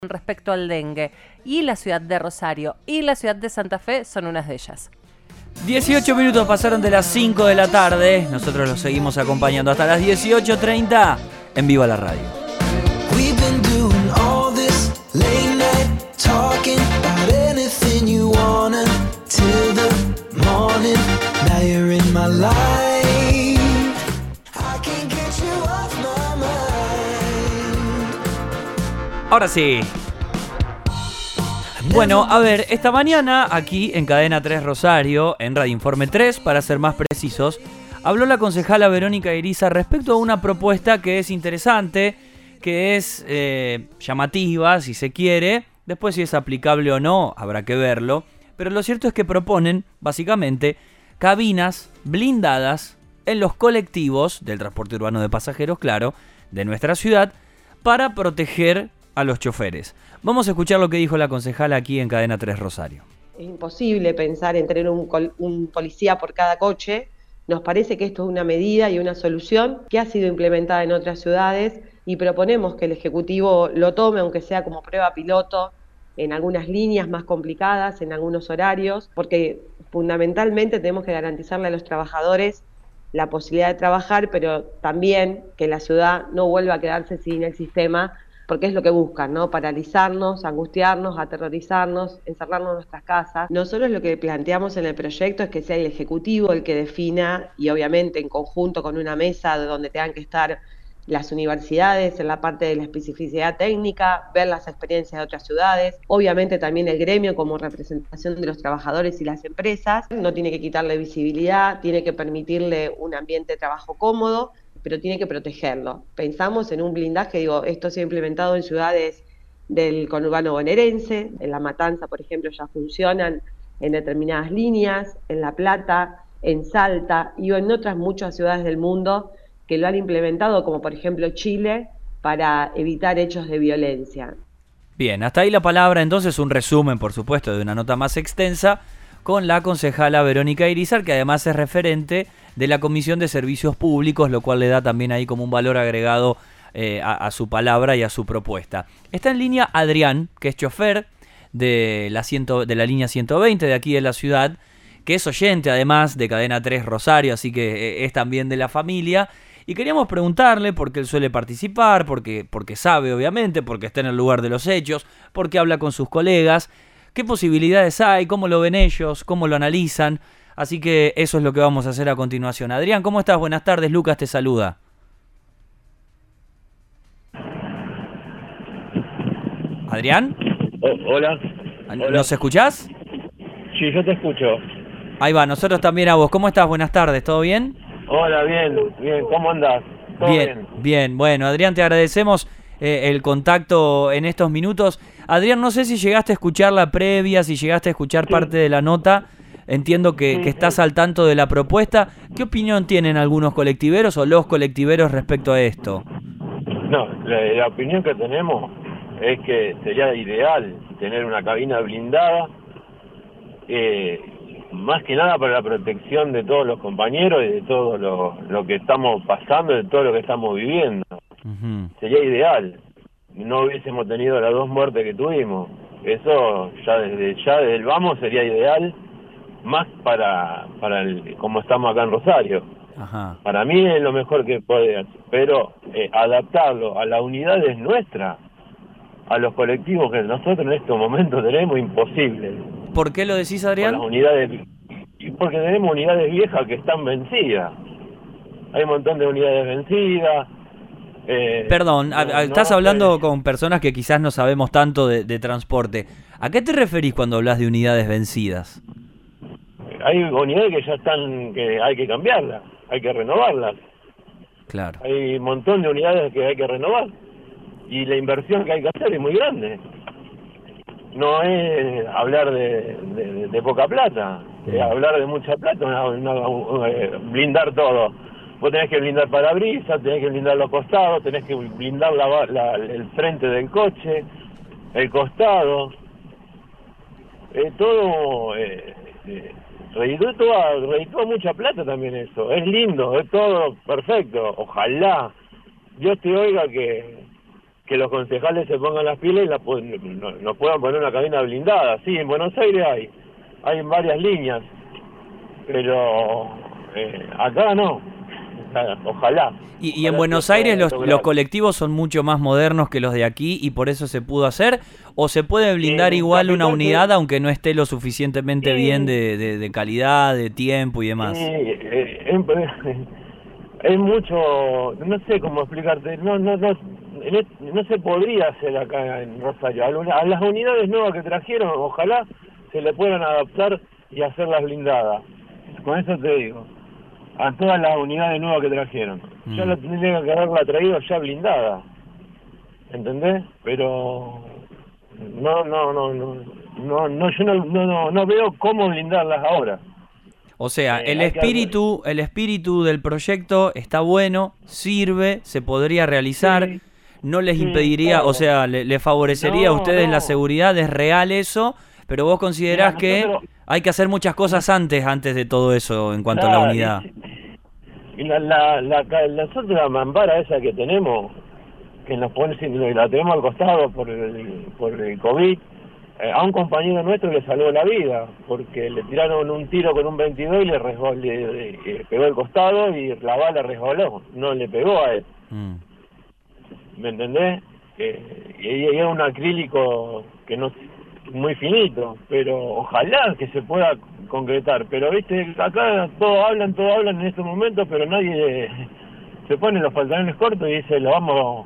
respecto al dengue, y la ciudad de Rosario y la ciudad de Santa Fe son unas de ellas. 18 minutos pasaron de las 5 de la tarde. Nosotros los seguimos acompañando hasta las 18:30 en Viva la Radio. Ahora sí. Bueno, a ver, esta mañana aquí en Cadena 3 Rosario, en Radio Informe 3, para ser más precisos, habló la concejala Verónica Irizar respecto a una propuesta que es interesante, que es llamativa, si se quiere. Después, si es aplicable o no, habrá que verlo. Pero lo cierto es que proponen, básicamente, cabinas blindadas en los colectivos del transporte urbano de pasajeros, claro, de nuestra ciudad, para proteger a los choferes. Vamos a escuchar lo que dijo la concejala aquí en Cadena 3 Rosario. Es imposible pensar en tener un policía por cada coche. Nos parece que esto es una medida y una solución que ha sido implementada en otras ciudades y proponemos que el Ejecutivo lo tome, aunque sea como prueba piloto, en algunas líneas más complicadas, en algunos horarios, porque fundamentalmente tenemos que garantizarle a los trabajadores la posibilidad de trabajar, pero también que la ciudad no vuelva a quedarse sin el sistema, porque es lo que buscan, ¿no? Paralizarnos, angustiarnos, aterrorizarnos, encerrarnos en nuestras casas. Nosotros lo que planteamos en el proyecto es que sea el Ejecutivo el que defina, y obviamente en conjunto con una mesa donde tengan que estar las universidades en la parte de la especificidad técnica, ver las experiencias de otras ciudades, obviamente también el gremio como representación de los trabajadores y las empresas, no tiene que quitarle visibilidad, tiene que permitirle un ambiente de trabajo cómodo, pero tiene que protegerlo. Pensamos en un blindaje, digo, esto se ha implementado en ciudades del conurbano bonaerense, en La Matanza, por ejemplo, ya funcionan en determinadas líneas, en La Plata, en Salta y en otras muchas ciudades del mundo que lo han implementado, como por ejemplo Chile, para evitar hechos de violencia. Bien, hasta ahí la palabra, entonces un resumen, por supuesto, de una nota más extensa con la concejala Verónica Irizar, que además es referente de la Comisión de Servicios Públicos, lo cual le da también ahí como un valor agregado a su palabra y a su propuesta. Está en línea Adrián, que es chofer de la línea 120 de aquí de la ciudad, que es oyente además de Cadena 3 Rosario, así que es también de la familia. Y queríamos preguntarle, porque él suele participar, porque sabe obviamente, porque está en el lugar de los hechos, porque habla con sus colegas, qué posibilidades hay, cómo lo ven ellos, cómo lo analizan. Así que eso es lo que vamos a hacer a continuación. Adrián, ¿cómo estás? Buenas tardes, Lucas te saluda. ¿Adrián? Hola. ¿Nos escuchás? Sí, yo te escucho. Ahí va, nosotros también a vos. ¿Cómo estás? Buenas tardes, ¿todo bien? Hola, bien, ¿cómo andás? ¿Todo bien. Bueno, Adrián, te agradecemos el contacto en estos minutos. Adrián, no sé si llegaste a escuchar la previa, si llegaste a escuchar parte de la nota. Entiendo que estás al tanto de la propuesta. ¿Qué opinión tienen algunos colectiveros o los colectiveros respecto a esto? No, la opinión que tenemos es que sería ideal tener una cabina blindada, más que nada para la protección de todos los compañeros y de todo lo que estamos pasando, de todo lo que estamos viviendo. Uh-huh. Sería ideal. No hubiésemos tenido las 2 muertes que tuvimos. Eso ya desde el vamos sería ideal, más para como estamos acá en Rosario. Ajá. Para mí es lo mejor que puede hacer, pero adaptarlo a las unidades nuestras, a los colectivos que nosotros en estos momentos tenemos, imposible. ¿Por qué lo decís, Adrián? Las unidades, porque tenemos unidades viejas que están vencidas. Hay un montón de unidades vencidas. Perdón, estás hablando con personas que quizás no sabemos tanto de transporte. ¿A qué te referís cuando hablas de unidades vencidas? Hay unidades que ya están, que hay que cambiarlas, hay que renovarlas. Claro. Hay un montón de unidades que hay que renovar y la inversión que hay que hacer es muy grande. No es hablar de poca plata, es hablar de mucha plata, blindar todo. Vos tenés que blindar parabrisas, tenés que blindar los costados, tenés que blindar el frente del coche, el costado. Todo reditúa mucha plata también eso. Es lindo, es todo perfecto. Ojalá Dios te oiga que que los concejales se pongan las pilas y nos puedan poner una cabina blindada. Sí, en Buenos Aires hay en varias líneas, pero acá no. Ojalá. Y en Buenos Aires los colectivos son mucho más modernos que los de aquí y por eso se pudo hacer, o se puede blindar igual una unidad aunque no esté lo suficientemente bien de calidad, de tiempo y demás. Es mucho, no sé cómo explicarte, no se podría hacer acá en Rosario. A las unidades nuevas que trajeron, ojalá se le puedan adaptar y hacerlas blindadas. Con eso te digo, a todas las unidades nuevas que trajeron. Yo la tendría que haberla traído ya blindada, ¿entendés? Pero yo no veo cómo blindarlas ahora. O sea, el espíritu del proyecto está bueno, sirve, se podría realizar, sí, no les impediría, claro, o sea, le favorecería a ustedes la seguridad, es real eso, pero vos considerás que hay que hacer muchas cosas antes de todo eso en cuanto a la unidad. Y nosotros la mampara esa que tenemos, que nos pone, la tenemos al costado por el COVID, a un compañero nuestro le salvó la vida, porque le tiraron un tiro con un 22 y le pegó el costado y la bala resbaló, no le pegó a él. ¿Me entendés? Y era un acrílico que no muy finito, pero ojalá que se pueda concretar. Pero viste, acá todos hablan en estos momentos, pero nadie se pone los pantalones cortos y dice, vamos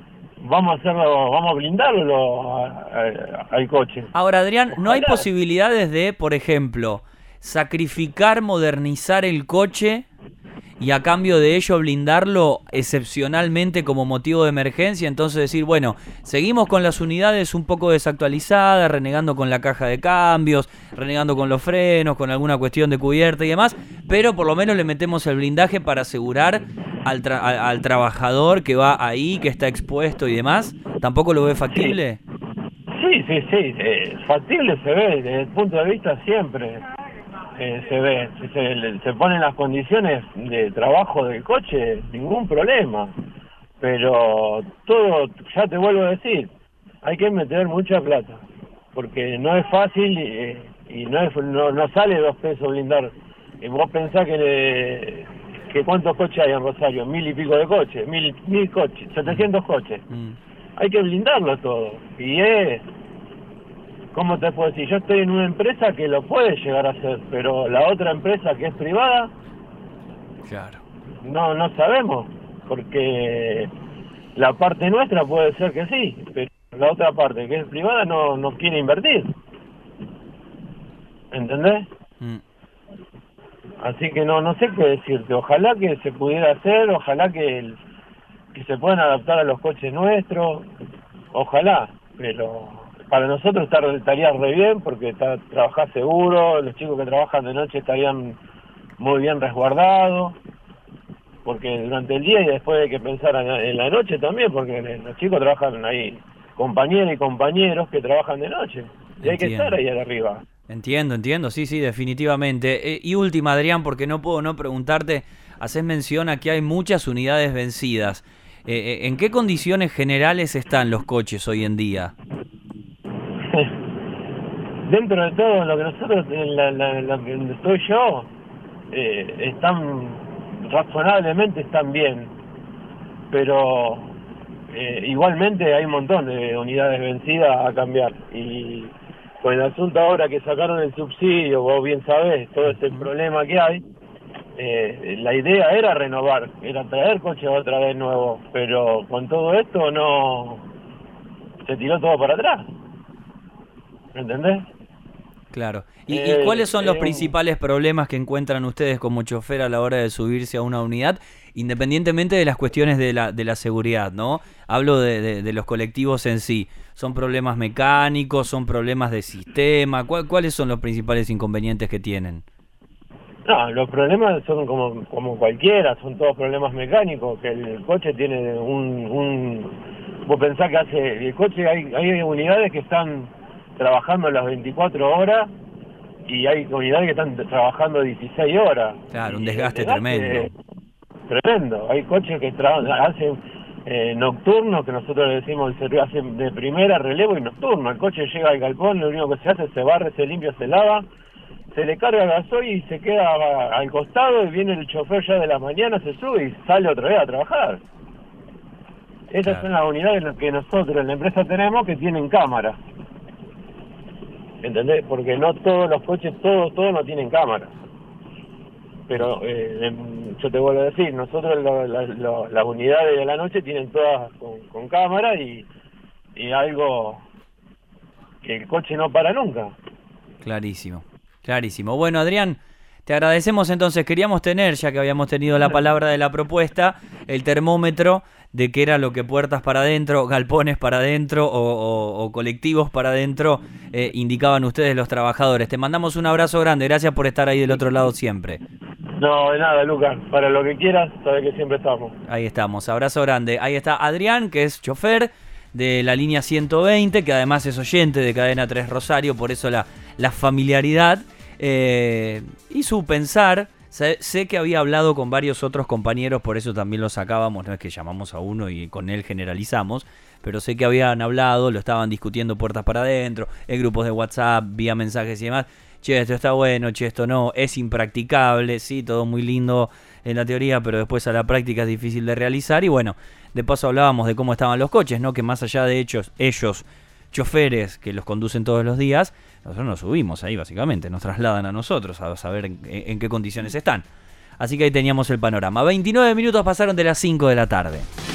a blindarlo al coche. Ahora, Adrián, ¿no hay posibilidades de, por ejemplo, sacrificar, modernizar el coche y a cambio de ello blindarlo excepcionalmente como motivo de emergencia? Entonces decir, bueno, seguimos con las unidades un poco desactualizadas, renegando con la caja de cambios, renegando con los frenos, con alguna cuestión de cubierta y demás, pero por lo menos le metemos el blindaje para asegurar al trabajador que va ahí, que está expuesto y demás. ¿Tampoco lo ve factible? Sí, factible se ve, desde el punto de vista siempre se ve, se ponen las condiciones de trabajo del coche, ningún problema, pero todo, ya te vuelvo a decir, hay que meter mucha plata, porque no es fácil y no sale 2 pesos blindar. Y vos pensás que ¿cuántos coches hay en Rosario? 1000 y pico de coches, 1000 coches, 700 coches. Hay que blindarlo todo. Y ¿cómo te puedo decir? Yo estoy en una empresa que lo puede llegar a hacer, pero la otra empresa que es privada, claro, no sabemos, porque la parte nuestra puede ser que sí, pero la otra parte que es privada no quiere invertir. ¿Entendés? Así que no sé qué decirte. Ojalá que se pudiera hacer, ojalá que se puedan adaptar a los coches nuestros, ojalá, pero para nosotros estaría re bien porque trabajás seguro, los chicos que trabajan de noche estarían muy bien resguardados, porque durante el día y después hay que pensar en la noche también, porque los chicos trabajan ahí, compañeras y compañeros que trabajan de noche, y hay que estar ahí arriba. Entiendo, sí, definitivamente. Y última, Adrián, porque no puedo no preguntarte, haces mención a que hay muchas unidades vencidas. ¿En qué condiciones generales están los coches hoy en día? Dentro de todo lo que nosotros, donde estoy yo, razonablemente están bien, pero igualmente hay un montón de unidades vencidas a cambiar, y con el asunto ahora que sacaron el subsidio, vos bien sabés, todo este problema que hay, la idea era renovar, era traer coches otra vez nuevos, pero con todo esto se tiró todo para atrás. ¿Entendés? Claro. ¿Y cuáles son los principales problemas que encuentran ustedes como chofer a la hora de subirse a una unidad, independientemente de las cuestiones de la seguridad, ¿no? Hablo de los colectivos en sí. ¿Son problemas mecánicos? ¿Son problemas de sistema? ¿Cuáles son los principales inconvenientes que tienen? No, los problemas son como cualquiera, son todos problemas mecánicos, que el coche tiene vos pensás que el coche, hay unidades que están trabajando las 24 horas y hay unidades que están trabajando 16 horas. Claro, un desgaste tremendo. Tremendo. Hay coches que hacen nocturno, que nosotros le decimos el servicio de primera, relevo y nocturno. El coche llega al galpón, lo único que se hace, se barre, se limpia, se lava, se le carga gasoil y se queda al costado, y viene el chofer ya de la mañana, se sube y sale otra vez a trabajar. Esas son las unidades que nosotros en la empresa tenemos, que tienen cámara. ¿Entendés? Porque no todos los coches, todos no tienen cámara. Pero yo te vuelvo a decir, nosotros las unidades de la noche tienen todas con cámara, y algo que el coche no para nunca. Clarísimo, clarísimo. Bueno, Adrián, te agradecemos entonces. Queríamos tener, ya que habíamos tenido la palabra de la propuesta, el termómetro de qué era lo que puertas para adentro, galpones para adentro o colectivos para adentro indicaban ustedes, los trabajadores. Te mandamos un abrazo grande, gracias por estar ahí del otro lado siempre. No, de nada, Lucas, para lo que quieras, sabes que siempre estamos. Ahí estamos, abrazo grande. Ahí está Adrián, que es chofer de la línea 120, que además es oyente de Cadena 3 Rosario, por eso la familiaridad y su pensar. Sé que había hablado con varios otros compañeros, por eso también lo sacábamos, no es que llamamos a uno y con él generalizamos, pero sé que habían hablado, lo estaban discutiendo puertas para adentro, en grupos de WhatsApp, vía mensajes y demás. Che, esto está bueno, che, esto no, es impracticable, sí, todo muy lindo en la teoría, pero después a la práctica es difícil de realizar. Y bueno, de paso hablábamos de cómo estaban los coches, ¿no? Que más allá de ellos, choferes que los conducen todos los días, nosotros nos subimos ahí básicamente, nos trasladan a nosotros a saber en qué condiciones están. Así que ahí teníamos el panorama. 29 minutos pasaron de las 5 de la tarde.